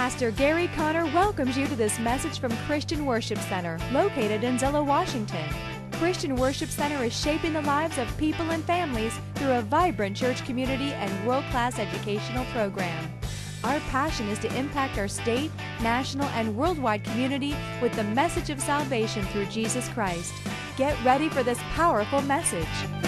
Pastor Gary Conner welcomes you to this message from Christian Worship Center, located in Zillow, Washington. Christian Worship Center is shaping the lives of people and families through a vibrant church community and world-class educational program. Our passion is to impact our state, national, and worldwide community with the message of salvation through Jesus Christ. Get ready for this powerful message.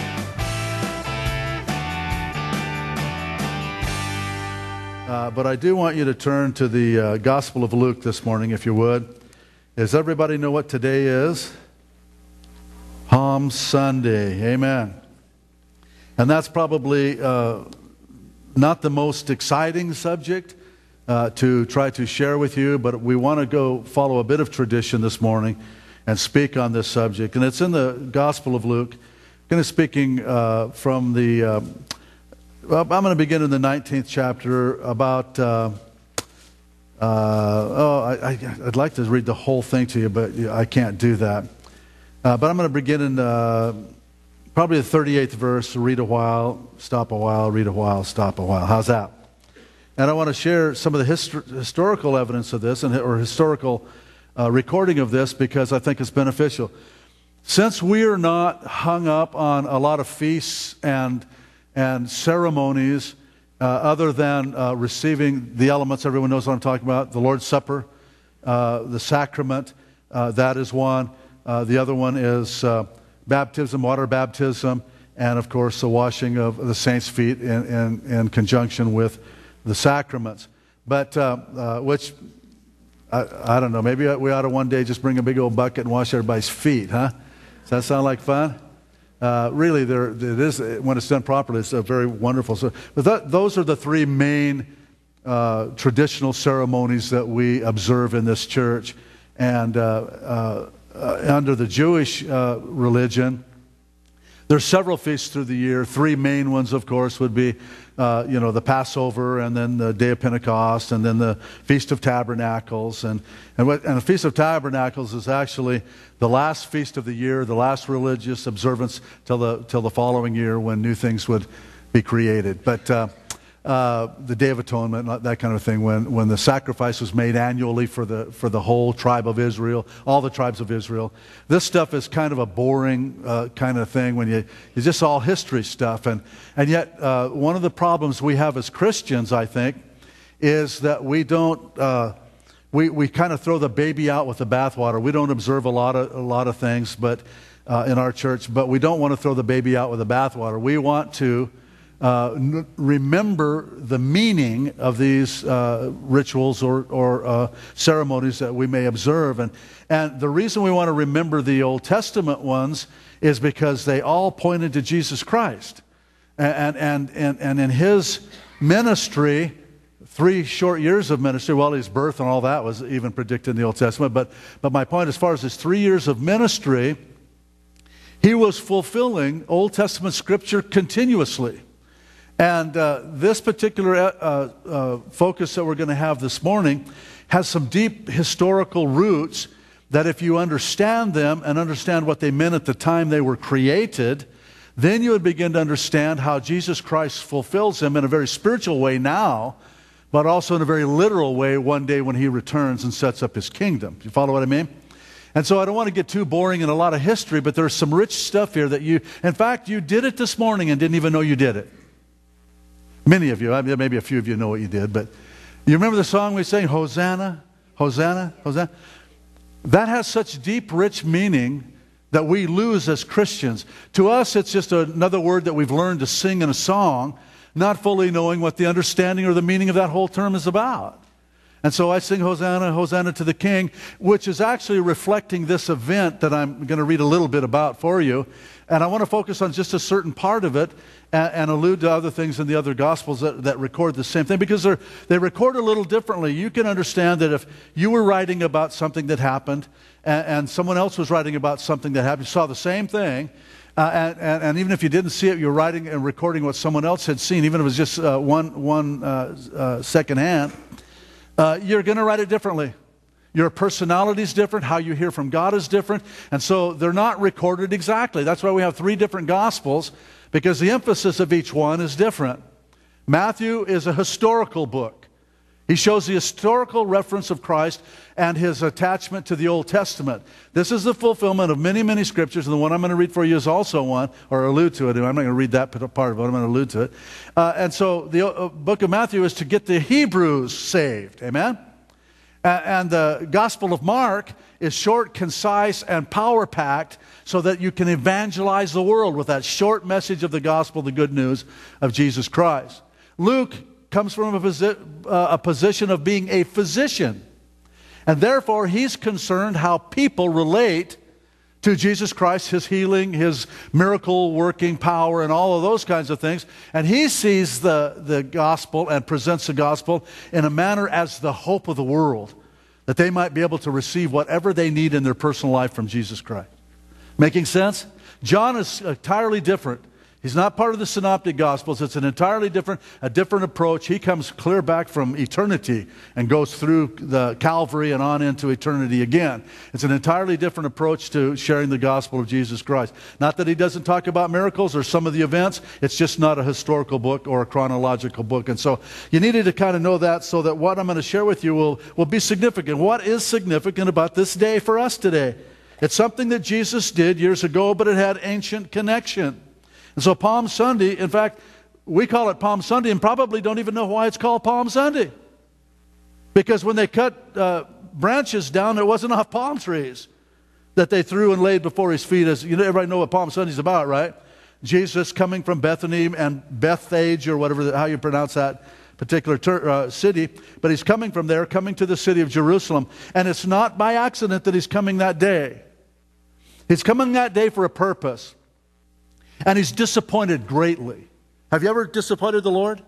But I do want you to turn to the Gospel of Luke this morning, if you would. Does everybody know what today is? Palm Sunday. Amen. And that's probably not the most exciting subject to try to share with you, but we want to go follow a bit of tradition this morning and speak on this subject. And it's in the Gospel of Luke. I'm going to be speaking from the... Well, I'm going to begin in the 19th chapter about, I'd like to read the whole thing to you, but I can't do that. But I'm going to begin in probably the 38th verse, read a while, stop a while, read a while, stop a while. How's that? And I want to share some of the historical evidence of this, or historical recording of this, because I think it's beneficial. Since we are not hung up on a lot of feasts and ceremonies other than receiving the elements. Everyone knows what I'm talking about. The Lord's Supper, the sacrament, that is one. The other one is baptism, water baptism, and of course the washing of the saints' feet in conjunction with the sacraments. But which, I don't know, maybe we ought to one day just bring a big old bucket and wash everybody's feet, huh? Does that sound like fun? Really, it is, when it's done properly, it's a very wonderful. But those are the three main traditional ceremonies that we observe in this church. And under the Jewish religion, there's several feasts through the year. Three main ones, of course, would be the Passover, and then the Day of Pentecost, and then the Feast of Tabernacles. And the Feast of Tabernacles is actually the last feast of the year, the last religious observance till the following year when new things would be created. But the Day of Atonement, that kind of thing, when the sacrifice was made annually for the whole tribe of Israel, all the tribes of Israel. This stuff is kind of a boring kind of thing when it's just all history stuff. And yet one of the problems we have as Christians, I think, is that we don't... We kind of throw the baby out with the bathwater. We don't observe a lot of things, but in our church, but we don't want to throw the baby out with the bathwater. We want to remember the meaning of these rituals or ceremonies that we may observe, and the reason we want to remember the Old Testament ones is because they all pointed to Jesus Christ, and in His ministry. 3 short years of ministry, well, his birth and all that was even predicted in the Old Testament. But my point, as far as his 3 years of ministry, he was fulfilling Old Testament scripture continuously. And this particular focus that we're going to have this morning has some deep historical roots that if you understand them and understand what they meant at the time they were created, then you would begin to understand how Jesus Christ fulfills them in a very spiritual way now, but also in a very literal way one day when He returns and sets up His kingdom. You follow what I mean? And so I don't want to get too boring in a lot of history, but there's some rich stuff here that in fact, you did it this morning and didn't even know you did it. Many of you, maybe a few of you know what you did, but you remember the song we sang, Hosanna, Hosanna, Hosanna? That has such deep, rich meaning that we lose as Christians. To us, it's just another word that we've learned to sing in a song, not fully knowing what the understanding or the meaning of that whole term is about. And so I sing Hosanna, Hosanna to the King, which is actually reflecting this event that I'm going to read a little bit about for you. And I want to focus on just a certain part of it and allude to other things in the other Gospels that record the same thing, because they record a little differently. You can understand that if you were writing about something that happened and someone else was writing about something that happened, you saw the same thing, and even if you didn't see it, you're writing and recording what someone else had seen, even if it was just one second hand, you're going to write it differently. Your personality is different. How you hear from God is different. And so they're not recorded exactly. That's why we have 3 different Gospels, because the emphasis of each one is different. Matthew is a historical book. He shows the historical reference of Christ and his attachment to the Old Testament. This is the fulfillment of many, many scriptures, and the one I'm going to read for you is also one, or allude to it. I'm not going to read that part of it, I'm going to allude to it. And so the book of Matthew is to get the Hebrews saved. Amen? And the Gospel of Mark is short, concise, and power-packed so that you can evangelize the world with that short message of the gospel, the good news of Jesus Christ. Luke comes from a position of being a physician. And therefore, he's concerned how people relate to Jesus Christ, his healing, his miracle-working power, and all of those kinds of things. And he sees the gospel and presents the gospel in a manner as the hope of the world, that they might be able to receive whatever they need in their personal life from Jesus Christ. Making sense? John is entirely different. He's not part of the Synoptic Gospels. It's an entirely different approach. He comes clear back from eternity and goes through the Calvary and on into eternity again. It's an entirely different approach to sharing the gospel of Jesus Christ. Not that he doesn't talk about miracles or some of the events. It's just not a historical book or a chronological book. And so you needed to kind of know that so that what I'm going to share with you will be significant. What is significant about this day for us today? It's something that Jesus did years ago, but it had ancient connection. And so Palm Sunday, in fact, we call it Palm Sunday and probably don't even know why it's called Palm Sunday. Because when they cut branches down, there wasn't enough palm trees that they threw and laid before his feet. As you know, everybody know what Palm Sunday is about, right? Jesus coming from Bethany and Bethphage, or whatever, how you pronounce that particular city. But he's coming from there, coming to the city of Jerusalem. And it's not by accident that he's coming that day. He's coming that day for a purpose. And he's disappointed greatly. Have you ever disappointed the Lord?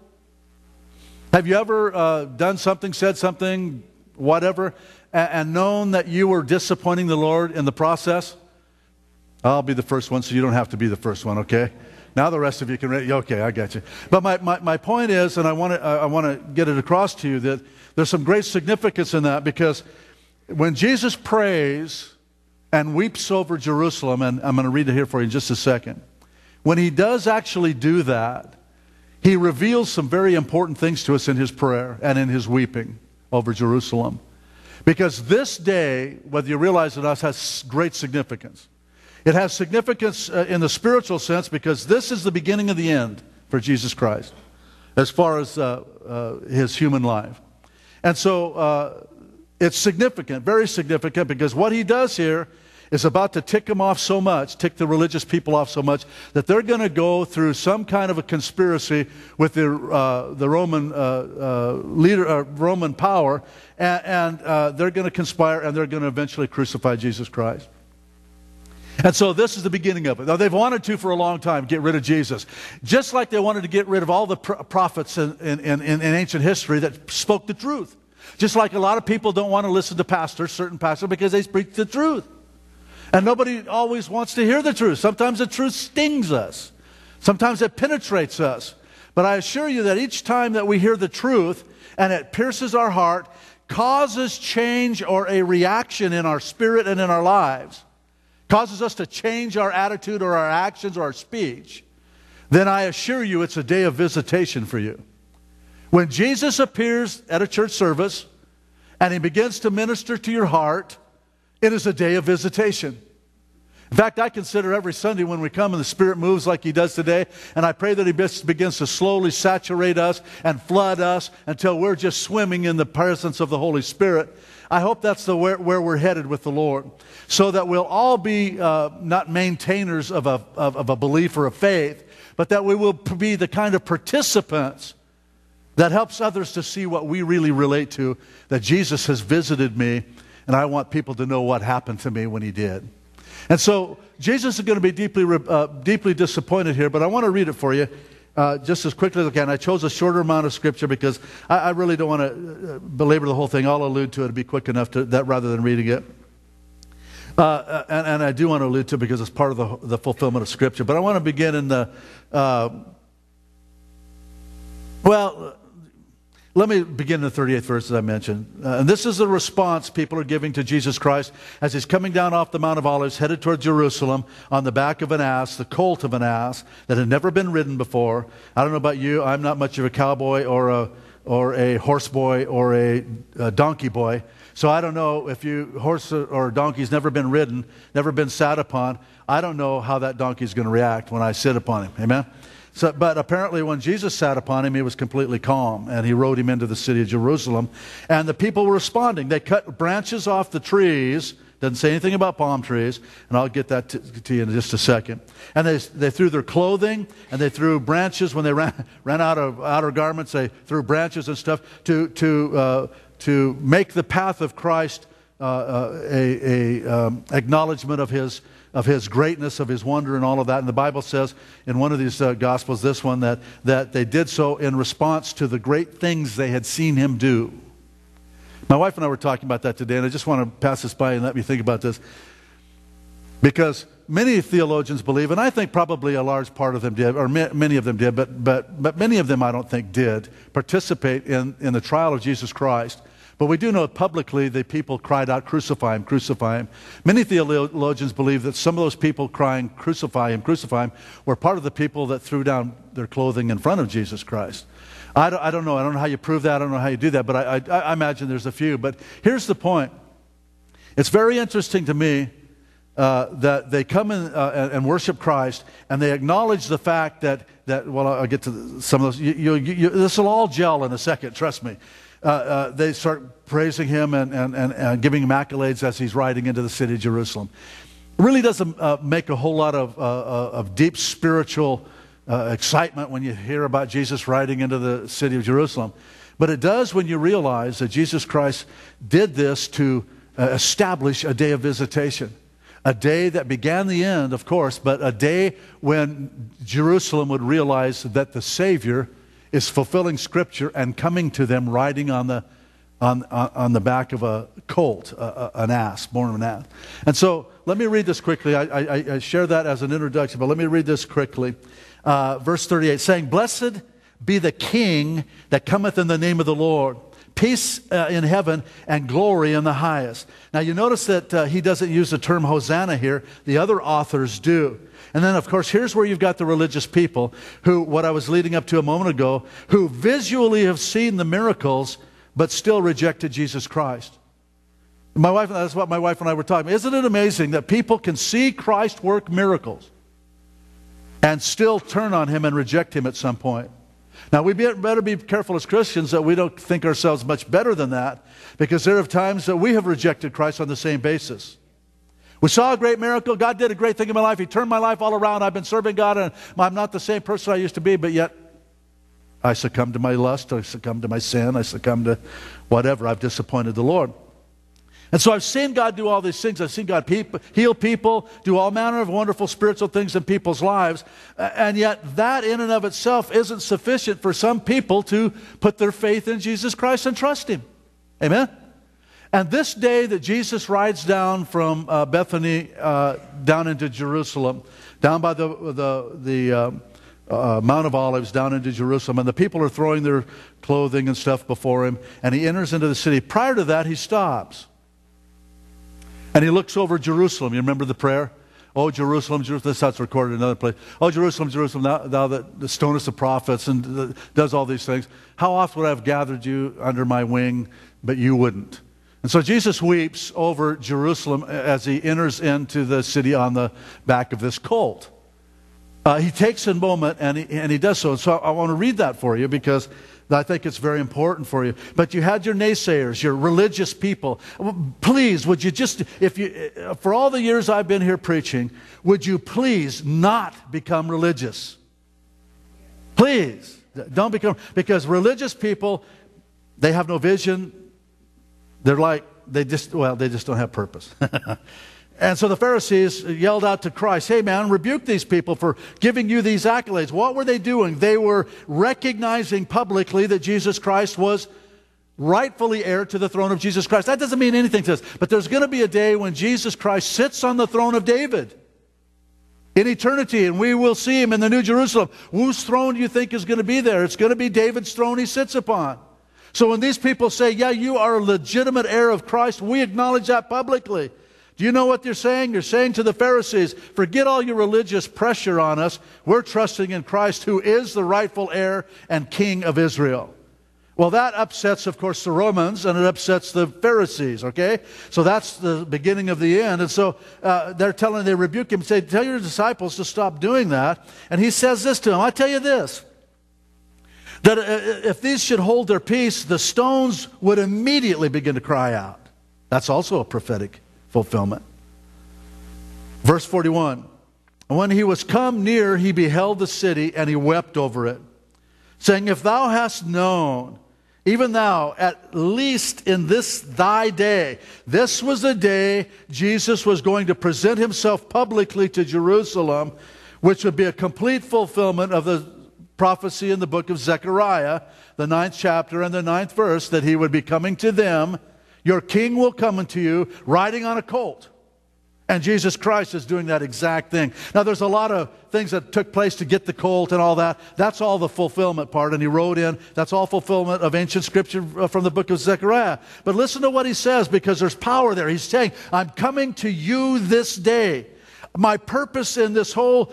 Have you ever done something, said something, whatever, and known that you were disappointing the Lord in the process? I'll be the first one, so you don't have to be the first one, okay? Now the rest of you can read. Okay, I got you. But my point is, and I want to get it across to you, that there's some great significance in that, because when Jesus prays and weeps over Jerusalem, and I'm going to read it here for you in just a second. When he does actually do that, he reveals some very important things to us in his prayer and in his weeping over Jerusalem. Because this day, whether you realize it or not, has great significance. It has significance in the spiritual sense because this is the beginning of the end for Jesus Christ as far as his human life. And so it's significant, very significant, because what he does here is about to tick them off so much, tick the religious people off so much, that they're going to go through some kind of a conspiracy with the Roman Roman power, and they're going to conspire, and they're going to eventually crucify Jesus Christ. And so this is the beginning of it. Now, they've wanted to for a long time get rid of Jesus. Just like they wanted to get rid of all the prophets in ancient history that spoke the truth. Just like a lot of people don't want to listen to pastors, certain pastors, because they speak the truth. And nobody always wants to hear the truth. Sometimes the truth stings us. Sometimes it penetrates us. But I assure you that each time that we hear the truth and it pierces our heart, causes change or a reaction in our spirit and in our lives, causes us to change our attitude or our actions or our speech, then I assure you it's a day of visitation for you. When Jesus appears at a church service and he begins to minister to your heart, it is a day of visitation. In fact, I consider every Sunday when we come and the Spirit moves like he does today, and I pray that he begins to slowly saturate us and flood us until we're just swimming in the presence of the Holy Spirit. I hope that's where we're headed with the Lord, so that we'll all be not maintainers of a belief or a faith, but that we will be the kind of participants that helps others to see what we really relate to, that Jesus has visited me, and I want people to know what happened to me when he did. And so Jesus is going to be deeply disappointed here, but I want to read it for you just as quickly as I can. I chose a shorter amount of scripture because I really don't want to belabor the whole thing. I'll allude to it and be quick enough to that rather than reading it. And I do want to allude to it because it's part of the fulfillment of Scripture. But I want to begin in the, let me begin in the 38th verse, as I mentioned. And this is the response people are giving to Jesus Christ as he's coming down off the Mount of Olives, headed toward Jerusalem on the back of an ass, the colt of an ass that had never been ridden before. I don't know about you. I'm not much of a cowboy or a horse boy or a donkey boy. So I don't know if horse or donkey's never been ridden, never been sat upon. I don't know how that donkey's going to react when I sit upon him. Amen? So, but apparently when Jesus sat upon him, he was completely calm, and he rode him into the city of Jerusalem. And the people were responding. They cut branches off the trees. Doesn't say anything about palm trees, and I'll get that to you in just a second. And they threw their clothing, and they threw branches. When they ran out of outer garments, they threw branches and stuff to make the path of Christ acknowledgement of his greatness, of his wonder, and all of that. And the Bible says in one of these Gospels, this one, that they did so in response to the great things they had seen him do. My wife and I were talking about that today, and I just want to pass this by and let me think about this. Because many theologians believe, and I think probably a large part of them did, or many of them did, but many of them I don't think did, participate in the trial of Jesus Christ. But we do know publicly the people cried out, "Crucify him, crucify him." Many theologians believe that some of those people crying, "Crucify him, crucify him," were part of the people that threw down their clothing in front of Jesus Christ. I don't know. I don't know how you prove that. I don't know how you do that. But I imagine there's a few. But here's the point. It's very interesting to me that they come in and worship Christ, and they acknowledge the fact that well, I'll get to some of those. This will all gel in a second. Trust me. They start praising him and giving him accolades as he's riding into the city of Jerusalem. It really doesn't make a whole lot of deep spiritual excitement when you hear about Jesus riding into the city of Jerusalem. But it does when you realize that Jesus Christ did this to establish a day of visitation. A day that began the end, of course, but a day when Jerusalem would realize that the Savior is fulfilling Scripture and coming to them riding on the back of a colt, an ass, born of an ass. And so let me read this quickly. I share that as an introduction, but let me read this quickly. Verse 38, saying, "Blessed be the King that cometh in the name of the Lord. Peace in heaven and glory in the highest." Now you notice that he doesn't use the term Hosanna here. The other authors do. And then, of course, here's where you've got the religious people who, what I was leading up to a moment ago, who visually have seen the miracles but still rejected Jesus Christ. That's what my wife and I were talking about. Isn't it amazing that people can see Christ work miracles and still turn on him and reject him at some point? Now, we better be careful as Christians that we don't think ourselves much better than that, because there are times that we have rejected Christ on the same basis. We saw a great miracle. God did a great thing in my life. He turned my life all around. I've been serving God, and I'm not the same person I used to be, but yet I succumbed to my lust. I succumbed to my sin. I succumbed to whatever. I've disappointed the Lord. And so I've seen God do all these things. I've seen God heal people, do all manner of wonderful spiritual things in people's lives. And yet that in and of itself isn't sufficient for some people to put their faith in Jesus Christ and trust him. Amen? And this day that Jesus rides down from Bethany down into Jerusalem, down by the Mount of Olives, down into Jerusalem, and the people are throwing their clothing and stuff before him, and he enters into the city. Prior to that, he stops. And he looks over Jerusalem. You remember the prayer? "Oh, Jerusalem, Jerusalem." This is recorded in another place. "Oh, Jerusalem, Jerusalem, thou that stonest the prophets," and does all these things. "How oft would I have gathered you under my wing, but you wouldn't." And so Jesus weeps over Jerusalem as he enters into the city on the back of this colt. He takes a moment and he does so. And so I want to read that for you because I think it's very important for you. But you had your naysayers, your religious people. Please, would you just, for all the years I've been here preaching, would you please not become religious? Please, don't become, because religious people, they have no vision. They're like, they just don't have purpose. And so the Pharisees yelled out to Christ, "Hey man, rebuke these people for giving you these accolades." What were they doing? They were recognizing publicly that Jesus Christ was rightfully heir to the throne of Jesus Christ. That doesn't mean anything to us. But there's going to be a day when Jesus Christ sits on the throne of David in eternity, and we will see him in the New Jerusalem. Whose throne do you think is going to be there? It's going to be David's throne he sits upon. So when these people say, "Yeah, you are a legitimate heir of Christ," we acknowledge that publicly. Do you know what they're saying? You're saying to the Pharisees, forget all your religious pressure on us. We're trusting in Christ, who is the rightful heir and king of Israel. Well, that upsets, of course, the Romans, and it upsets the Pharisees, okay? So that's the beginning of the end. And so they rebuke him, say, tell your disciples to stop doing that. And he says this to them, I tell you this, that if these should hold their peace, the stones would immediately begin to cry out. That's also a prophetic fulfillment. Verse 41, when he was come near, he beheld the city, and he wept over it, saying, if thou hast known, even thou, at least in this thy day. This was the day Jesus was going to present himself publicly to Jerusalem, which would be a complete fulfillment of the prophecy in the book of Zechariah, the 9th chapter and the 9th verse, that he would be coming to them. Your king will come unto you riding on a colt. And Jesus Christ is doing that exact thing. Now, there's a lot of things that took place to get the colt and all that. That's all the fulfillment part. And he wrote in, that's all fulfillment of ancient scripture from the book of Zechariah. But listen to what he says, because there's power there. He's saying, I'm coming to you this day. My purpose in this whole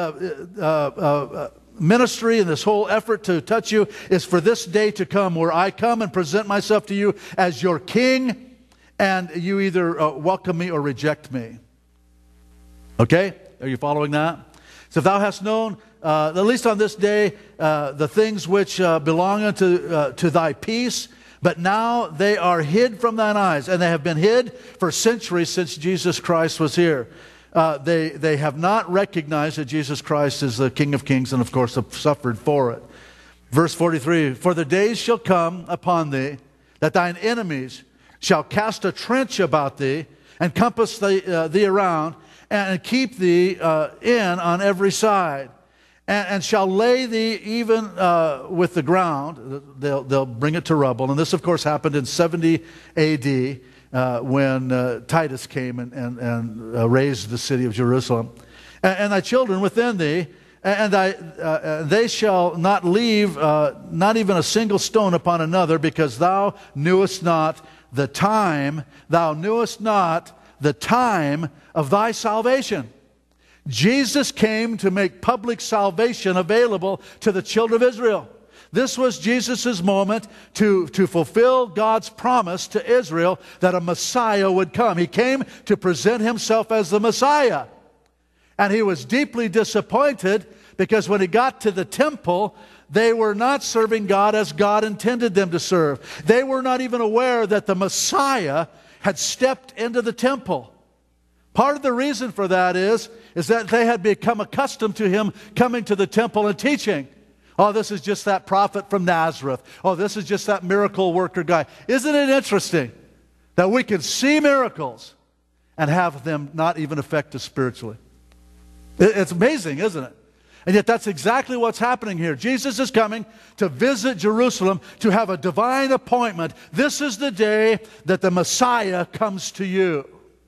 ministry and this whole effort to touch you is for this day to come, where I come and present myself to you as your king, and you either welcome me or reject me. Okay? Are you following that? So if thou hast known, at least on this day, the things which belong unto to thy peace, but now they are hid from thine eyes, and they have been hid for centuries since Jesus Christ was here. They have not recognized that Jesus Christ is the King of Kings, and of course have suffered for it. Verse 43, for the days shall come upon thee, that thine enemies shall cast a trench about thee, and compass thee around, and keep thee in on every side, and shall lay thee even with the ground. They'll bring it to rubble. And this, of course, happened in 70 A.D., when Titus came and raised the city of Jerusalem. And thy children within thee, and they shall not leave not even a single stone upon another, because thou knewest not the time, of thy salvation. Jesus came to make public salvation available to the children of Israel. This was Jesus' moment to fulfill God's promise to Israel that a Messiah would come. He came to present himself as the Messiah. And he was deeply disappointed, because when he got to the temple, they were not serving God as God intended them to serve. They were not even aware that the Messiah had stepped into the temple. Part of the reason for that is that they had become accustomed to him coming to the temple and teaching. Oh, this is just that prophet from Nazareth. Oh, this is just that miracle worker guy. Isn't it interesting that we can see miracles and have them not even affect us spiritually? It's amazing, isn't it? And yet that's exactly what's happening here. Jesus is coming to visit Jerusalem, to have a divine appointment. This is the day that the Messiah comes to you.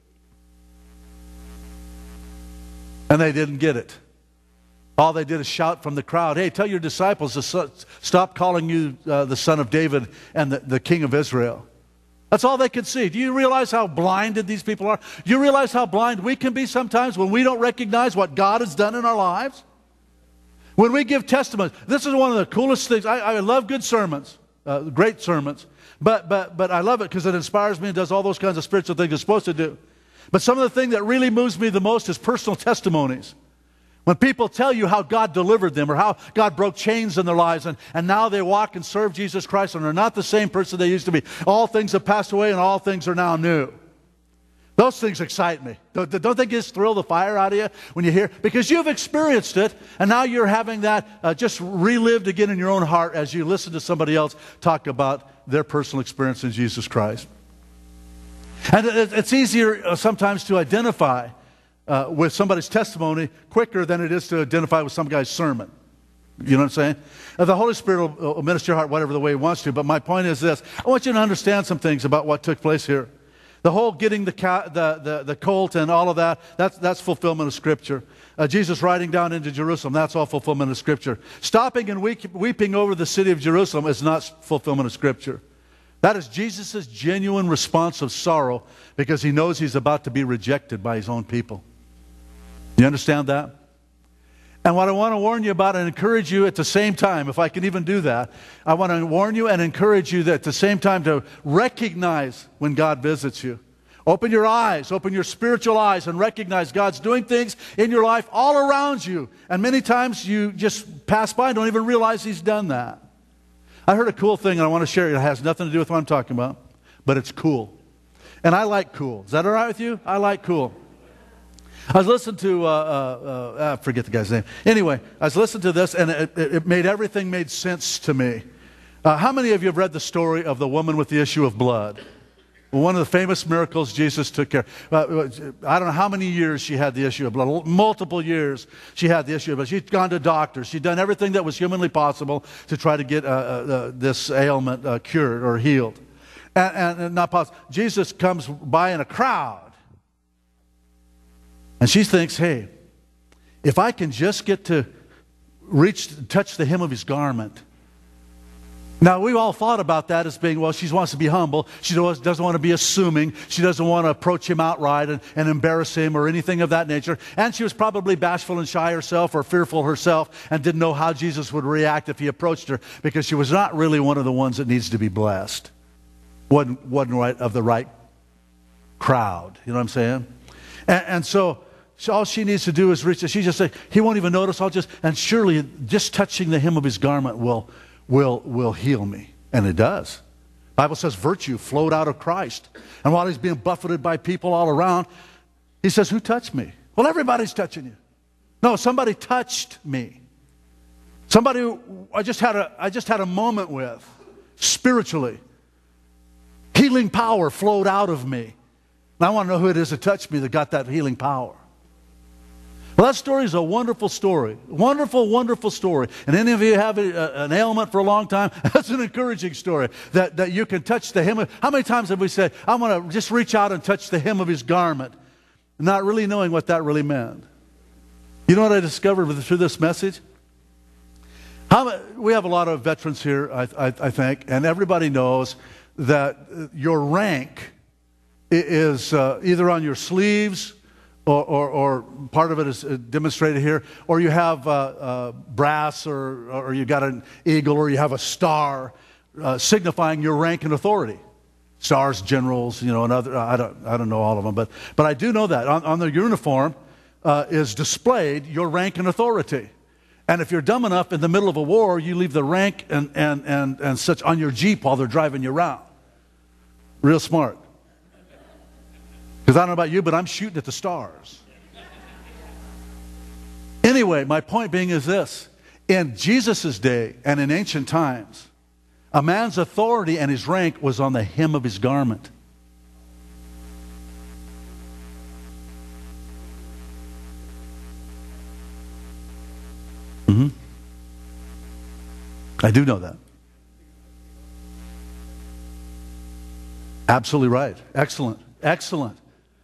And they didn't get it. All they did is shout from the crowd, hey, tell your disciples to stop calling you the son of David and the king of Israel. That's all they could see. Do you realize how blinded these people are? Do you realize how blind we can be sometimes when we don't recognize what God has done in our lives? When we give testimonies, this is one of the coolest things. I love good sermons, great sermons. But I love it because it inspires me and does all those kinds of spiritual things it's supposed to do. But some of the thing that really moves me the most is personal testimonies. When people tell you how God delivered them or how God broke chains in their lives, and now they walk and serve Jesus Christ and are not the same person they used to be. All things have passed away and all things are now new. Those things excite me. Don't they just thrill the fire out of you when you hear? Because you've experienced it, and now you're having that just relived again in your own heart as you listen to somebody else talk about their personal experience in Jesus Christ. And it's easier sometimes to identify with somebody's testimony quicker than it is to identify with some guy's sermon. You know what I'm saying? The Holy Spirit will minister your heart whatever the way He wants to, but my point is this. I want you to understand some things about what took place here. The whole getting the colt and all of that, that's fulfillment of Scripture. Jesus riding down into Jerusalem, that's all fulfillment of Scripture. Stopping and weeping over the city of Jerusalem is not fulfillment of Scripture. That is Jesus' genuine response of sorrow because He knows He's about to be rejected by His own people. Do you understand that? And what I want to warn you about and encourage you at the same time, if I can even do that, I want to warn you and encourage you that at the same time to recognize when God visits you. Open your eyes, open your spiritual eyes, and recognize God's doing things in your life all around you. And many times you just pass by and don't even realize He's done that. I heard a cool thing, and I want to share it. It has nothing to do with what I'm talking about, but it's cool. And I like cool. Is that all right with you? I like cool. I was listening to, I forget the guy's name. Anyway, I was listening to this, and everything made sense to me. How many of you have read the story of the woman with the issue of blood? One of the famous miracles Jesus took care of. I don't know how many years she had the issue of blood. Multiple years she had the issue of blood. She'd gone to doctors. She'd done everything that was humanly possible to try to get this ailment cured or healed. And not possible. Jesus comes by in a crowd. And she thinks, hey, if I can just get to touch the hem of His garment. Now, we've all thought about that as being, well, she wants to be humble. She doesn't want to be assuming. She doesn't want to approach Him outright and embarrass Him or anything of that nature. And she was probably bashful and shy herself or fearful herself and didn't know how Jesus would react if He approached her, because she was not really one of the ones that needs to be blessed. Wasn't right of the right crowd. You know what I'm saying? And so all she needs to do is reach it. She just said, He won't even notice. And surely just touching the hem of His garment will heal me. And it does. The Bible says virtue flowed out of Christ. And while He's being buffeted by people all around, He says, who touched me? Well, everybody's touching you. No, somebody touched me. Somebody who I just had a moment with, spiritually. Healing power flowed out of me. And I want to know who it is that touched me that got that healing power. Well, that story is a wonderful story. Wonderful, wonderful story. And any of you have an ailment for a long time, that's an encouraging story. That you can touch the hem of... How many times have we said, I want to just reach out and touch the hem of His garment, not really knowing what that really meant? You know what I discovered through this message? We have a lot of veterans here, I think, and everybody knows that your rank is either on your sleeves or part of it is demonstrated here, or you have brass or you got an eagle or you have a star signifying your rank and authority. Stars, generals, and other, I don't know all of them, but I do know that on the uniform is displayed your rank and authority. And if you're dumb enough in the middle of a war, you leave the rank and such on your Jeep while they're driving you around. Real smart. Because I don't know about you, but I'm shooting at the stars. Anyway, my point being is this. In Jesus' day and in ancient times, a man's authority and his rank was on the hem of his garment. I do know that. Absolutely right. Excellent. Excellent.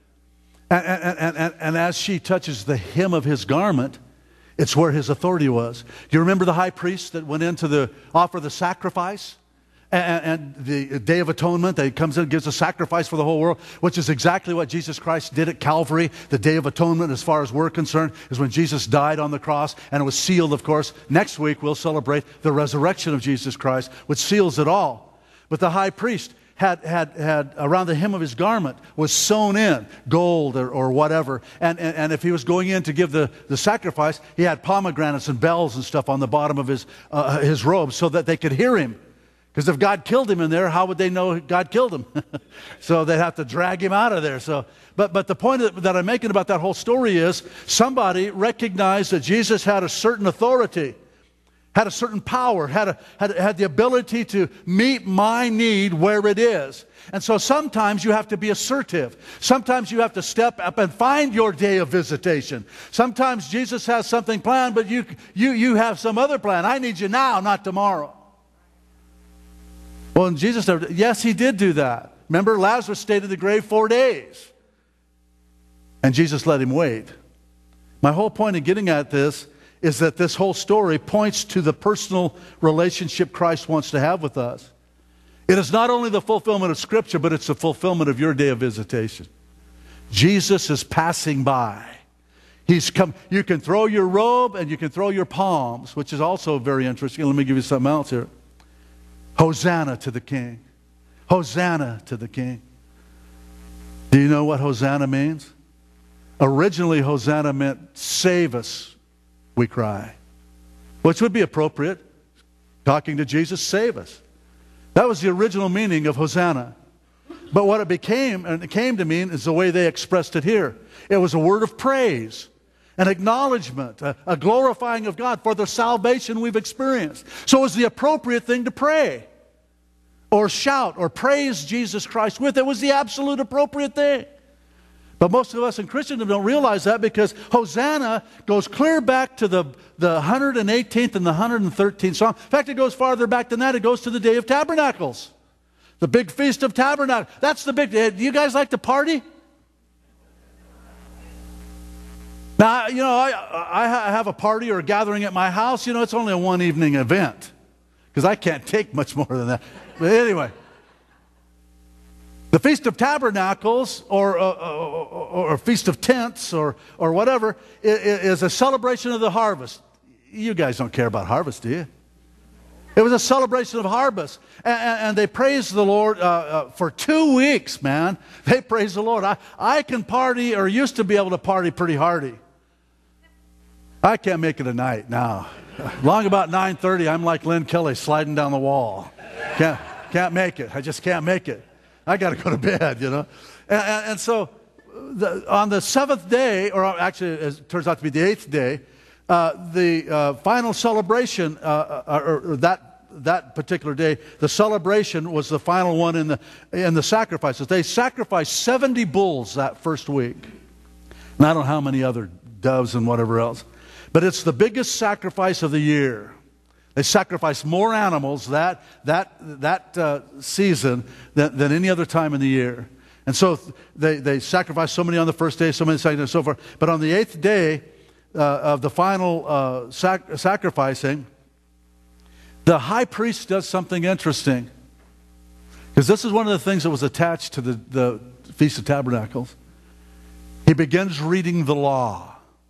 And as she touches the hem of His garment, it's where His authority was. Do you remember the high priest that went in to offer the sacrifice? And the Day of Atonement, that He comes in and gives a sacrifice for the whole world, which is exactly what Jesus Christ did at Calvary. The Day of Atonement, as far as we're concerned, is when Jesus died on the cross, and it was sealed, of course. Next week, we'll celebrate the resurrection of Jesus Christ, which seals it all. But the high priest had around the hem of his garment was sewn in gold or whatever. And if he was going in to give the sacrifice, he had pomegranates and bells and stuff on the bottom of his robe so that they could hear him. Because if God killed him in there, how would they know God killed him? So they'd have to drag him out of there. But the point that I'm making about that whole story is somebody recognized that Jesus had a certain authority, had a certain power, had the ability to meet my need where it is. And so sometimes you have to be assertive. Sometimes you have to step up and find your day of visitation. Sometimes Jesus has something planned, but you have some other plan. I need you now, not tomorrow. Well, and Jesus, yes, He did do that. Remember, Lazarus stayed in the grave 4 days. And Jesus let him wait. My whole point in getting at this is that this whole story points to the personal relationship Christ wants to have with us. It is not only the fulfillment of Scripture, but it's the fulfillment of your day of visitation. Jesus is passing by. He's come. You can throw your robe and you can throw your palms, which is also very interesting. Let me give you something else here. Hosanna to the King. Hosanna to the King. Do you know what Hosanna means? Originally, Hosanna meant save us, we cry. Which would be appropriate. Talking to Jesus, save us. That was the original meaning of Hosanna. But what it became, and it came to mean, is the way they expressed it here. It was a word of praise, an acknowledgement, a glorifying of God for the salvation we've experienced. So it was the appropriate thing to pray, or shout, or praise Jesus Christ with. It was the absolute appropriate thing. But most of us in Christendom don't realize that, because Hosanna goes clear back to the 118th and the 113th Psalm. In fact, it goes farther back than that. It goes to the Day of Tabernacles. The big Feast of Tabernacles. That's the big day. Do you guys like to party? Now, you know, I have a party or a gathering at my house. You know, it's only a one evening event, because I can't take much more than that. But anyway, the Feast of Tabernacles, or Feast of Tents, or whatever, is a celebration of the harvest. You guys don't care about harvest, do you? It was a celebration of harvest. And they praised the Lord for 2 weeks, man. They praised the Lord. I can party, or used to be able to party pretty hardy. I can't make it a night now. Long about 9:30, I'm like Lynn Kelly sliding down the wall. Can't make it. I just can't make it. I got to go to bed, you know. And so on the seventh day, or actually it turns out to be the eighth day, the final celebration, or that particular day, the celebration was the final one in the sacrifices. They sacrificed 70 bulls that first week. And I don't know how many other doves and whatever else. But it's the biggest sacrifice of the year. They sacrificed more animals that season than any other time in the year. And so they sacrificed so many on the first day, so many on the second day, and so forth. But on the eighth day of the final sacrificing, the high priest does something interesting. Because this is one of the things that was attached to the Feast of Tabernacles. He begins reading the law.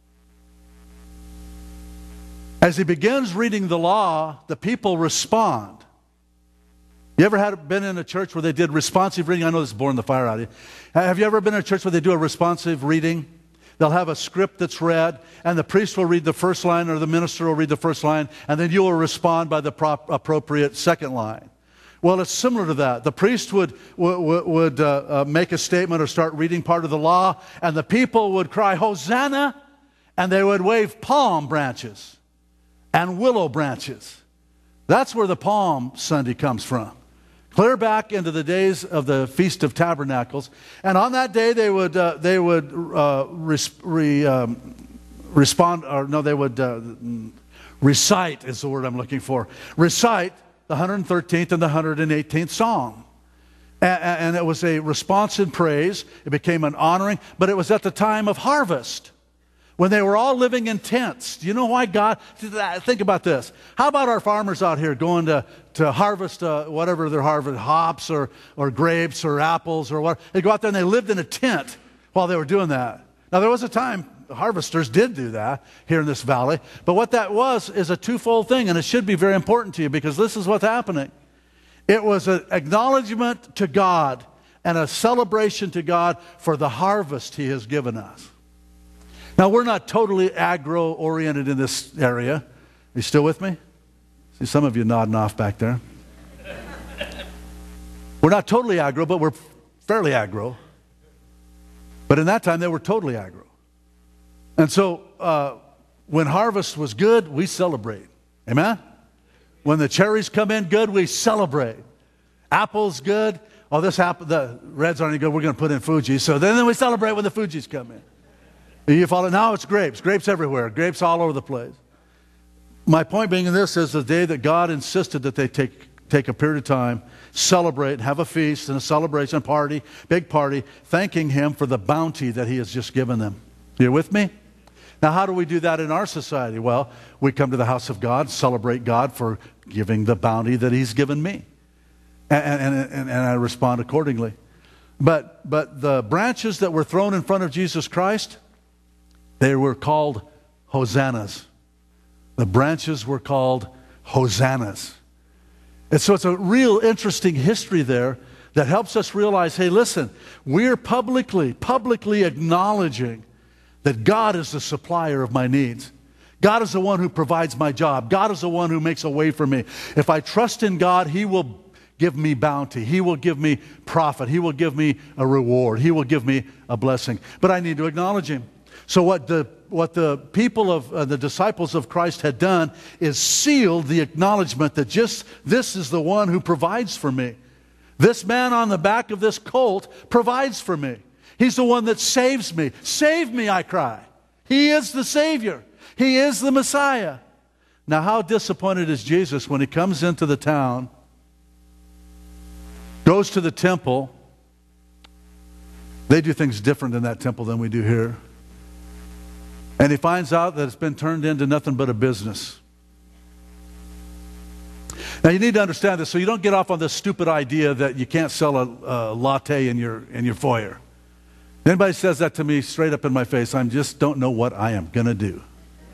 As he begins reading the law, the people respond. You ever been in a church where they did responsive reading? I know this is blowing the fire out of you. Have you ever been in a church where they do a responsive reading? They'll have a script that's read, and the priest will read the first line, or the minister will read the first line, and then you will respond by the appropriate second line. Well, it's similar to that. The priest would make a statement or start reading part of the law, and the people would cry, Hosanna, and they would wave palm branches and willow branches. That's where the Palm Sunday comes from. Clear back into the days of the Feast of Tabernacles. And on that day they would recite is the word I'm looking for. Recite the 113th and the 118th Psalm. And it was a response in praise. It became an honoring. But it was at the time of harvest, when they were all living in tents. Do you know why God? Think about this. How about our farmers out here going to harvest whatever they're harvesting, hops or grapes or apples or whatever. They go out there and they lived in a tent while they were doing that. Now, there was a time harvesters did do that here in this valley. But what that was is a twofold thing, and it should be very important to you, because this is what's happening. It was an acknowledgement to God and a celebration to God for the harvest He has given us. Now, we're not totally agro-oriented in this area. Are you still with me? See some of you nodding off back there. We're not totally agro, but we're fairly agro. But in that time, they were totally agro. And so, when harvest was good, we celebrate. Amen? When the cherries come in good, we celebrate. Apples good. Oh, this apple, the reds aren't any good. We're going to put in Fuji. So then we celebrate when the Fujis come in. You follow? Now it's grapes. Grapes everywhere. Grapes all over the place. My point being in this is the day that God insisted that they take a period of time, celebrate, have a feast and a celebration, a party, big party, thanking Him for the bounty that He has just given them. You with me? Now, how do we do that in our society? Well, we come to the house of God, celebrate God for giving the bounty that He's given me. And I respond accordingly. But the branches that were thrown in front of Jesus Christ, They were called hosannas. The branches were called hosannas. And so it's a real interesting history there that helps us realize, hey, listen, we're publicly acknowledging that God is the supplier of my needs. God is the one who provides my job. God is the one who makes a way for me. If I trust in God, He will give me bounty. He will give me profit. He will give me a reward. He will give me a blessing. But I need to acknowledge Him. So what the people of the disciples of Christ had done is sealed the acknowledgement that just this is the one who provides for me. This man on the back of this colt provides for me. He's the one that saves me. Save me, I cry. He is the Savior. He is the Messiah. Now, how disappointed is Jesus when He comes into the town, goes to the temple. They do things different in that temple than we do here. And he finds out that it's been turned into nothing but a business. Now, you need to understand this so you don't get off on this stupid idea that you can't sell a latte in your foyer. If anybody says that to me straight up in my face, I just don't know what I am going to do.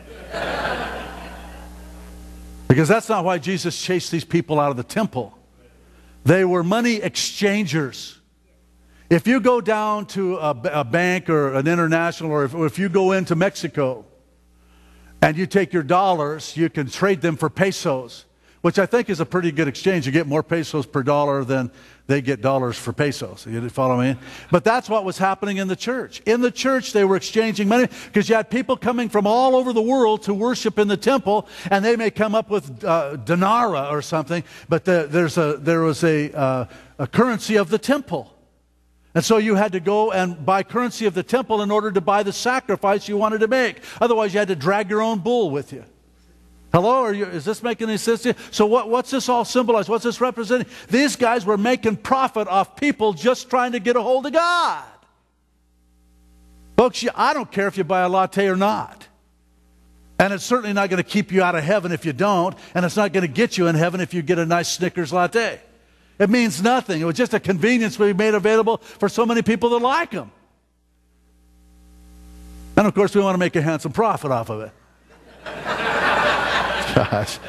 Because that's not why Jesus chased these people out of the temple. They were money exchangers. If you go down to a bank or an international, or if you go into Mexico and you take your dollars, you can trade them for pesos, which I think is a pretty good exchange. You get more pesos per dollar than they get dollars for pesos. You follow me? But that's what was happening in the church. In the church, they were exchanging money because you had people coming from all over the world to worship in the temple, and they may come up with denara or something, but there was a currency of the temple. And so you had to go and buy currency of the temple in order to buy the sacrifice you wanted to make. Otherwise, you had to drag your own bull with you. Hello? Is this making any sense to you? So what's this all symbolize? What's this representing? These guys were making profit off people just trying to get a hold of God. Folks, I don't care if you buy a latte or not. And it's certainly not going to keep you out of heaven if you don't. And it's not going to get you in heaven if you get a nice Snickers latte. It means nothing. It was just a convenience we made available for so many people that like them. And of course, we want to make a handsome profit off of it. Gosh.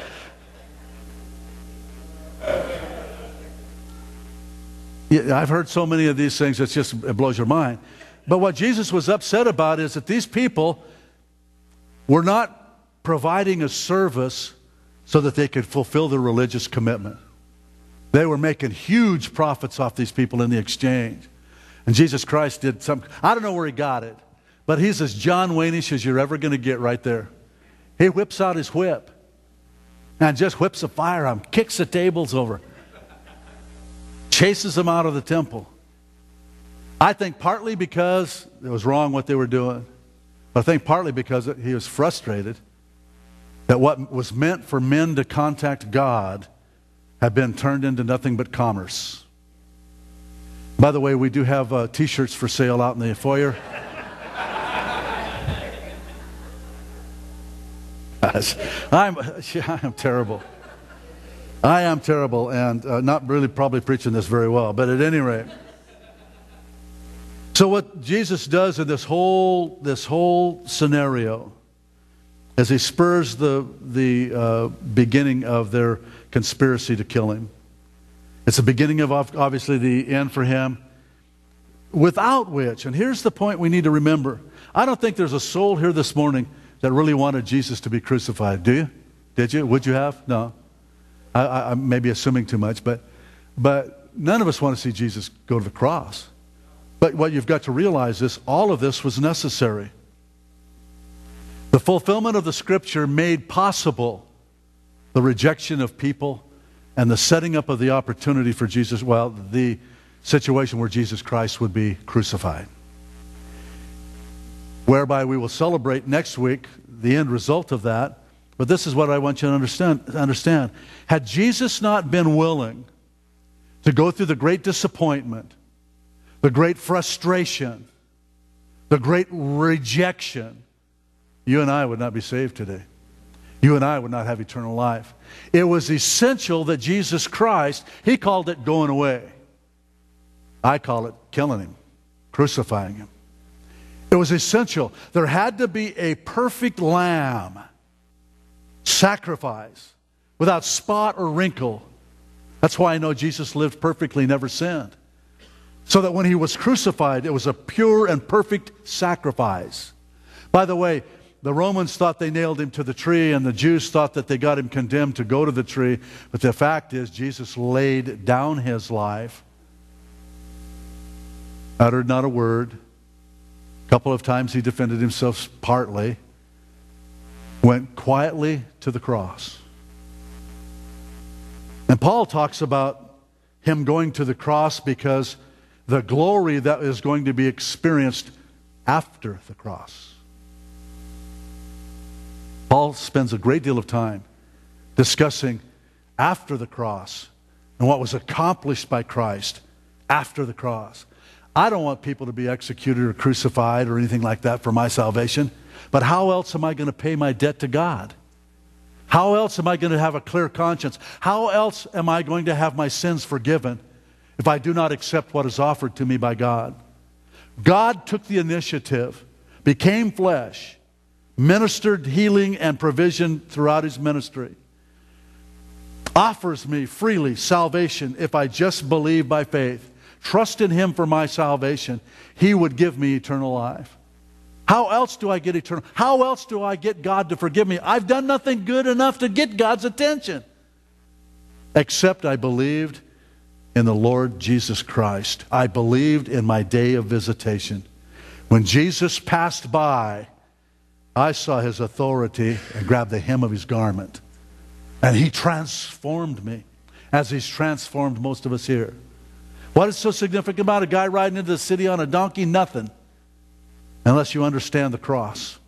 Yeah, I've heard so many of these things, it blows your mind. But what Jesus was upset about is that these people were not providing a service so that they could fulfill their religious commitment. They were making huge profits off these people in the exchange. And Jesus Christ did something. I don't know where He got it, but He's as John Wayne-ish as you're ever going to get right there. He whips out His whip and just whips a fire on them, kicks the tables over, chases them out of the temple. I think partly because it was wrong what they were doing, but I think partly because He was frustrated that what was meant for men to contact God had been turned into nothing but commerce. By the way, we do have T-shirts for sale out in the foyer. I am terrible. I am terrible, and not really probably preaching this very well, but at any rate. So what Jesus does in this whole scenario is He spurs the beginning of their conspiracy to kill Him. It's the beginning of obviously the end for Him. Without which, and here's the point we need to remember, I don't think there's a soul here this morning that really wanted Jesus to be crucified. Do you? Did you? Would you have? No. I may be assuming too much, but none of us want to see Jesus go to the cross. But what you've got to realize is all of this was necessary. The fulfillment of the Scripture made possible the rejection of people and the setting up of the opportunity for Jesus, the situation where Jesus Christ would be crucified. Whereby we will celebrate next week the end result of that. But this is what I want you to understand. Had Jesus not been willing to go through the great disappointment, the great frustration, the great rejection, you and I would not be saved today. You and I would not have eternal life. It was essential that Jesus Christ, He called it going away. I call it killing Him, crucifying Him. It was essential. There had to be a perfect lamb sacrifice without spot or wrinkle. That's why I know Jesus lived perfectly, never sinned. So that when he was crucified, it was a pure and perfect sacrifice. By the way, the Romans thought they nailed him to the tree, and the Jews thought that they got him condemned to go to the tree. But the fact is, Jesus laid down his life, uttered not a word. A couple of times he defended himself partly, went quietly to the cross. And Paul talks about him going to the cross because the glory that is going to be experienced after the cross. Paul spends a great deal of time discussing after the cross and what was accomplished by Christ after the cross. I don't want people to be executed or crucified or anything like that for my salvation. But how else am I going to pay my debt to God? How else am I going to have a clear conscience? How else am I going to have my sins forgiven if I do not accept what is offered to me by God? God took the initiative, became flesh, ministered healing and provision throughout his ministry, offers me freely salvation if I just believe by faith. Trust in him for my salvation. He would give me eternal life. How else do I get eternal? How else do I get God to forgive me? I've done nothing good enough to get God's attention. Except I believed in the Lord Jesus Christ. I believed in my day of visitation. When Jesus passed by, I saw his authority and grabbed the hem of his garment. And he transformed me, as he's transformed most of us here. What is so significant about a guy riding into the city on a donkey? Nothing. Unless you understand the cross.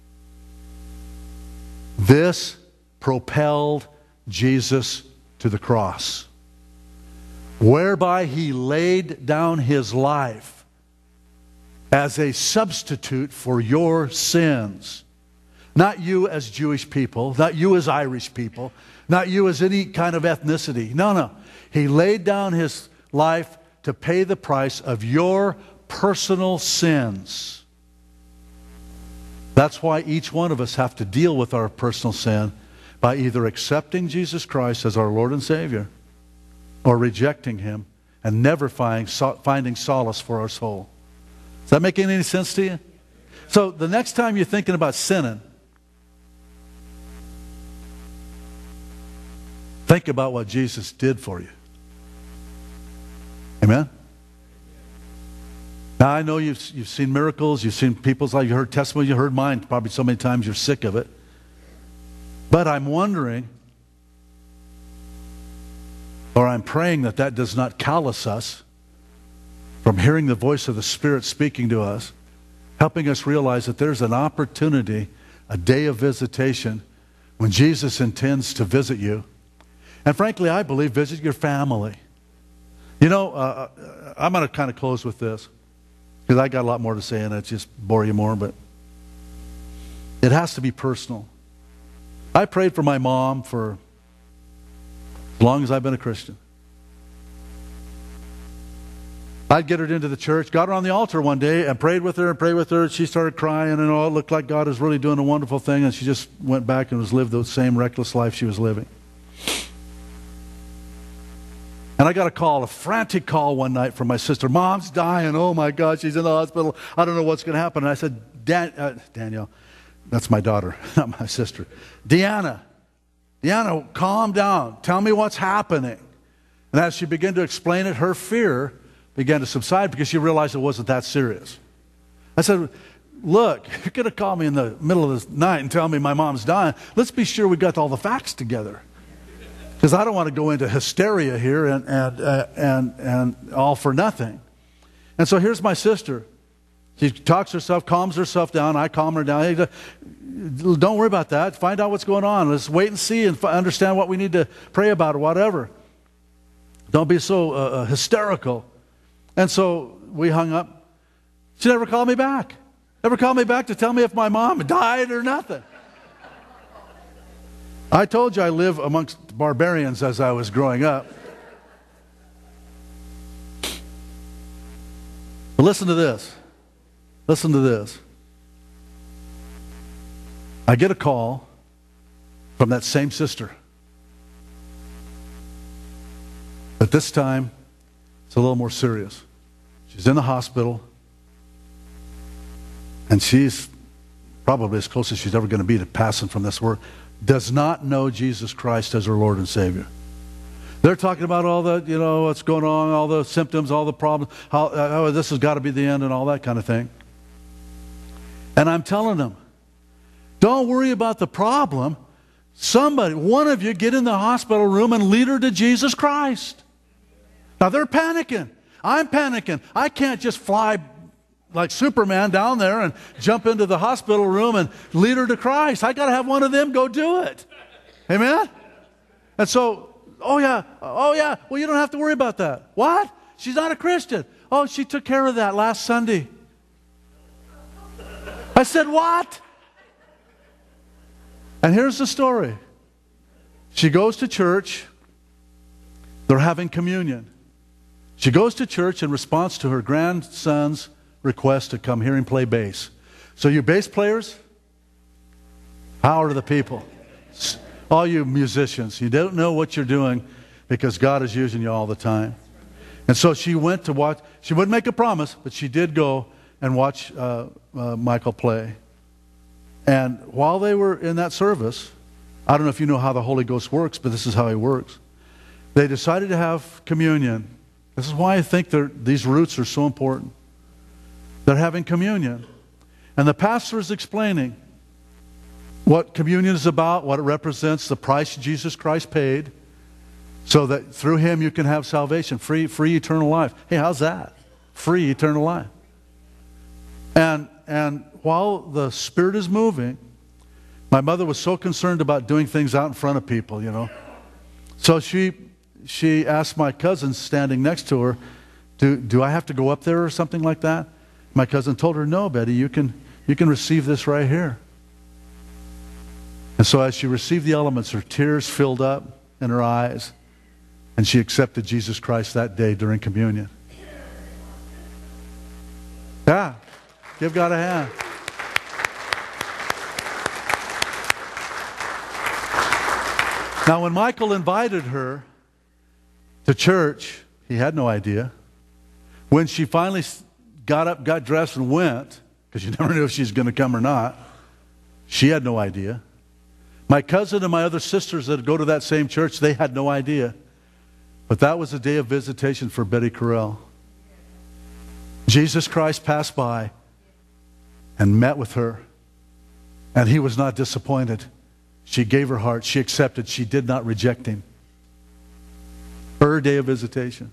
This propelled Jesus to the cross, whereby he laid down his life as a substitute for your sins. Not you as Jewish people, not you as Irish people, not you as any kind of ethnicity. No. He laid down his life to pay the price of your personal sins. That's why each one of us have to deal with our personal sin by either accepting Jesus Christ as our Lord and Savior or rejecting him and never finding solace for our soul. Is that making any sense to you? So the next time you're thinking about sinning, think about what Jesus did for you. Amen? Now, I know you've seen miracles, you've seen people's life, you heard testimony, you heard mine probably so many times you're sick of it. But I'm wondering, or I'm praying that that does not callous us from hearing the voice of the Spirit speaking to us, helping us realize that there's an opportunity, a day of visitation, when Jesus intends to visit you. And frankly, I believe visit your family. You know, I'm going to kind of close with this, because I got a lot more to say and it just bore you more, but it has to be personal. I prayed for my mom for as long as I've been a Christian. I'd get her into the church, got her on the altar one day and prayed with her. She started crying and it looked like God was really doing a wonderful thing, and she just went back and lived the same reckless life she was living. And I got a frantic call one night from my sister. Mom's dying. Oh my God, she's in the hospital. I don't know what's going to happen. And I said, Danielle, that's my daughter, not my sister. Deanna, calm down. Tell me what's happening. And as she began to explain it, her fear began to subside because she realized it wasn't that serious. I said, look, you're going to call me in the middle of the night and tell me my mom's dying. Let's be sure we got all the facts together. Because I don't want to go into hysteria here and all for nothing. And so here's my sister. She talks herself, calms herself down. I calm her down. Hey, don't worry about that. Find out what's going on. Let's wait and see and understand what we need to pray about or whatever. Don't be so hysterical. And so we hung up. She never called me back. Never called me back to tell me if my mom died or nothing. I told you I live amongst barbarians as I was growing up. But listen to this. Listen to this. I get a call from that same sister. But this time, it's a little more serious. She's in the hospital, and she's probably as close as she's ever going to be to passing from this world. Does not know Jesus Christ as her Lord and Savior. They're talking about all the, what's going on, all the symptoms, all the problems, how this has got to be the end and all that kind of thing. And I'm telling them, don't worry about the problem. Somebody, one of you, get in the hospital room and lead her to Jesus Christ. Now they're panicking. I'm panicking. I can't just fly like Superman down there and jump into the hospital room and lead her to Christ. I got to have one of them go do it. Amen? And so, oh yeah, well, you don't have to worry about that. What? She's not a Christian. Oh, she took care of that last Sunday. I said, what? And here's the story. She goes to church. They're having communion. She goes to church in response to her grandson's request to come here and play bass. So you bass players, power to the people. All you musicians, you don't know what you're doing because God is using you all the time. And so she went to watch. She wouldn't make a promise, but she did go and watch Michael play. And while they were in that service, I don't know if you know how the Holy Ghost works, but this is how he works. They decided to have communion. This is why I think these roots are so important. They're having communion. And the pastor is explaining what communion is about, what it represents, the price Jesus Christ paid, so that through him you can have salvation, free eternal life. Hey, how's that? Free eternal life. And while the Spirit is moving, my mother was so concerned about doing things out in front of people, So she asked my cousin standing next to her, do I have to go up there or something like that? My cousin told her, no, Betty, you can receive this right here. And so as she received the elements, her tears filled up in her eyes, and she accepted Jesus Christ that day during communion. Yeah, give God a hand. Now, when Michael invited her to church, he had no idea. When she finally got up, got dressed, and went, because you never knew if she's going to come or not, she had no idea. My cousin and my other sisters that go to that same church, they had no idea. But that was a day of visitation for Betty Carell. Jesus Christ passed by and met with her, and he was not disappointed. She gave her heart. She accepted. She did not reject him. Her day of visitation.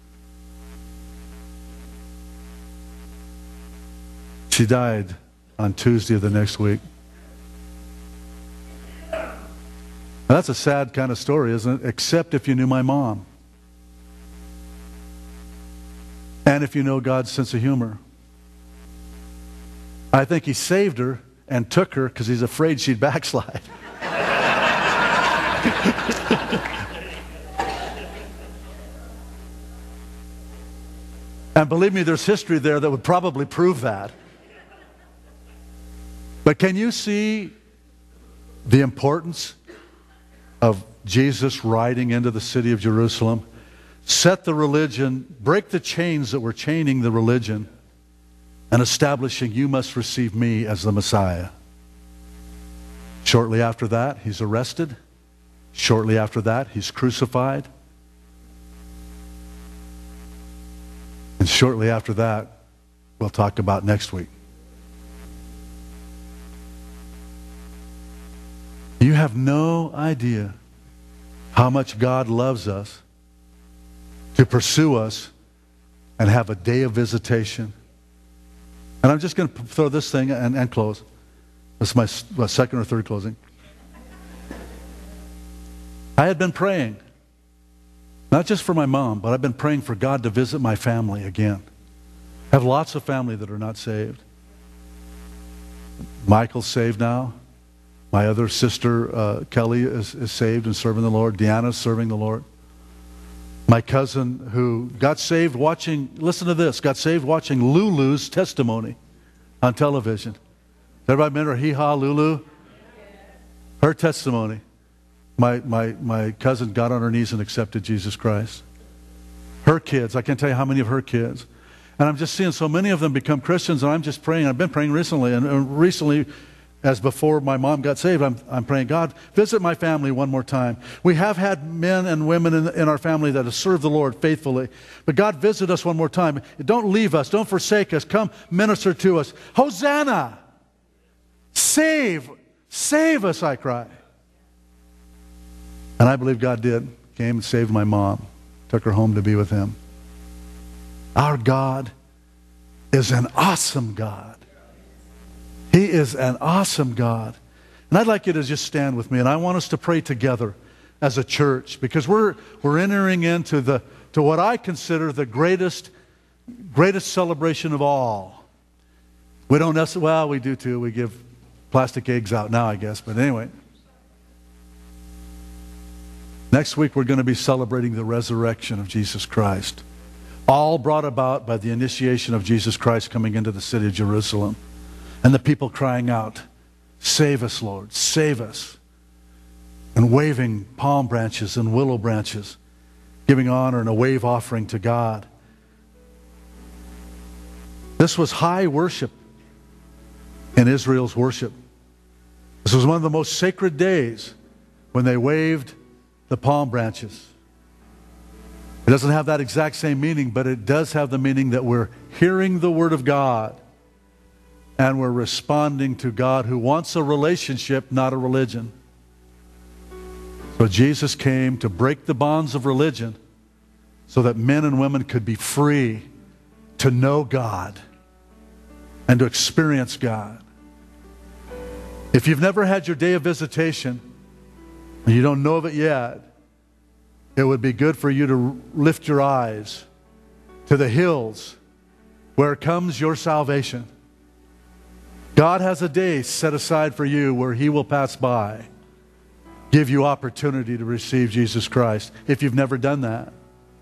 She died on Tuesday of the next week. Now, that's a sad kind of story, isn't it? Except if you knew my mom. And if you know God's sense of humor. I think he saved her and took her because he's afraid she'd backslide. And believe me, there's history there that would probably prove that. But can you see the importance of Jesus riding into the city of Jerusalem? Set the religion, break the chains that were chaining the religion, and establishing, you must receive me as the Messiah. Shortly after that, he's arrested. Shortly after that, he's crucified. And shortly after that, we'll talk about next week. You have no idea how much God loves us to pursue us and have a day of visitation. And I'm just going to throw this thing and close. This is my second or third closing. I had been praying, not just for my mom, but I've been praying for God to visit my family again. I have lots of family that are not saved. Michael's saved now. My other sister, Kelly, is saved and serving the Lord. Deanna's serving the Lord. My cousin who got saved watching, listen to this, got saved watching Lulu's testimony. on television. Everybody remember Hee Haw Lulu? Her testimony. My cousin got on her knees and accepted Jesus Christ. Her kids, I can't tell you how many of her kids. And I'm just seeing so many of them become Christians, and I'm just praying. I've been praying recently, and recently, as before my mom got saved, I'm praying, God, visit my family one more time. We have had men and women in our family that have served the Lord faithfully. But God, visit us one more time. Don't leave us. Don't forsake us. Come minister to us. Hosanna! Save us, I cry. And I believe God did. Came and saved my mom. Took her home to be with Him. Our God is an awesome God. He is an awesome God. And I'd like you to just stand with me, and I want us to pray together as a church, because we're entering into to what I consider the greatest celebration of all. We don't necessarily, well, we do too. We give plastic eggs out now, I guess. But anyway, next week we're going to be celebrating the resurrection of Jesus Christ, all brought about by the initiation of Jesus Christ coming into the city of Jerusalem. And the people crying out, save us, Lord, save us. And waving palm branches and willow branches, giving honor and a wave offering to God. This was high worship in Israel's worship. This was one of the most sacred days when they waved the palm branches. It doesn't have that exact same meaning, but it does have the meaning that we're hearing the Word of God. And we're responding to God who wants a relationship, not a religion. So Jesus came to break the bonds of religion so that men and women could be free to know God and to experience God. If you've never had your day of visitation and you don't know of it yet, it would be good for you to lift your eyes to the hills where comes your salvation. God has a day set aside for you where He will pass by, give you opportunity to receive Jesus Christ if you've never done that.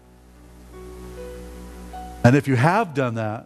And if you have done that,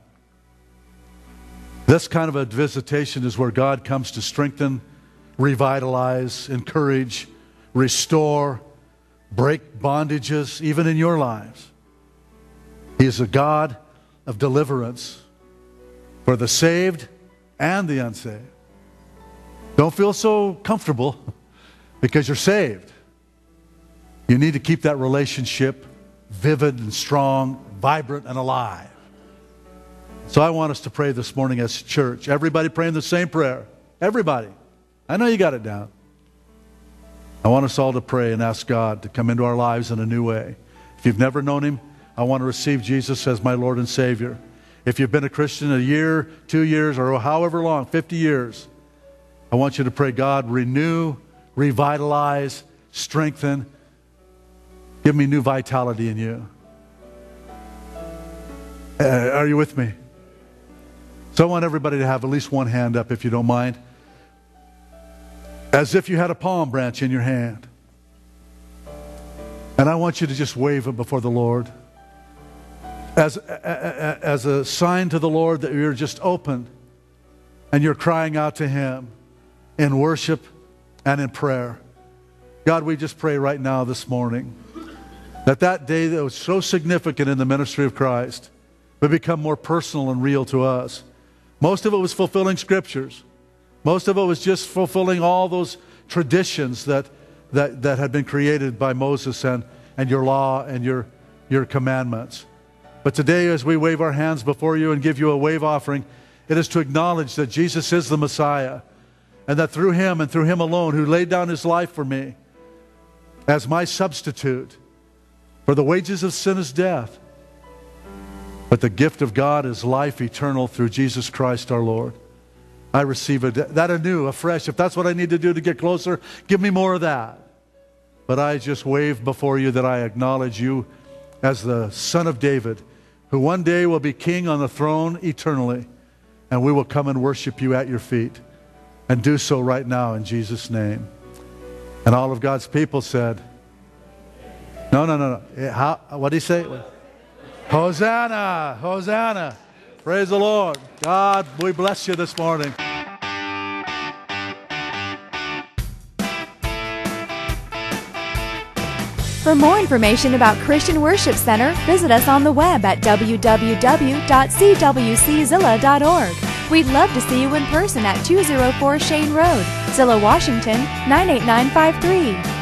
this kind of a visitation is where God comes to strengthen, revitalize, encourage, restore, break bondages, even in your lives. He is a God of deliverance for the saved and the unsaved. Don't feel so comfortable because you're saved. You need to keep that relationship vivid and strong, vibrant and alive. So I want us to pray this morning as a church. Everybody praying the same prayer. Everybody. I know you got it down. I want us all to pray and ask God to come into our lives in a new way. If you've never known Him, I want to receive Jesus as my Lord and Savior. If you've been a Christian a year, 2 years, or however long, 50 years, I want you to pray, God, renew, revitalize, strengthen. Give me new vitality in you. Are you with me? So I want everybody to have at least one hand up, if you don't mind. As if you had a palm branch in your hand. And I want you to just wave it before the Lord. As a sign to the Lord that you're just open and you're crying out to Him in worship and in prayer. God, we just pray right now this morning that day that was so significant in the ministry of Christ would become more personal and real to us. Most of it was fulfilling Scriptures. Most of it was just fulfilling all those traditions that had been created by Moses and your law and your commandments. But today, as we wave our hands before you and give you a wave offering, it is to acknowledge that Jesus is the Messiah, and that through Him and through Him alone, who laid down His life for me as my substitute, for the wages of sin is death, but the gift of God is life eternal through Jesus Christ our Lord. I receive that anew, afresh. If that's what I need to do to get closer, give me more of that. But I just wave before you that I acknowledge you as the Son of David, who one day will be king on the throne eternally, and we will come and worship you at your feet, and do so right now in Jesus' name. And all of God's people said, no. What did he say? Hosanna, Hosanna. Praise the Lord. God, we bless you this morning. For more information about Christian Worship Center, visit us on the web at www.cwczilla.org. We'd love to see you in person at 204 Shane Road, Zillow, Washington, 98953.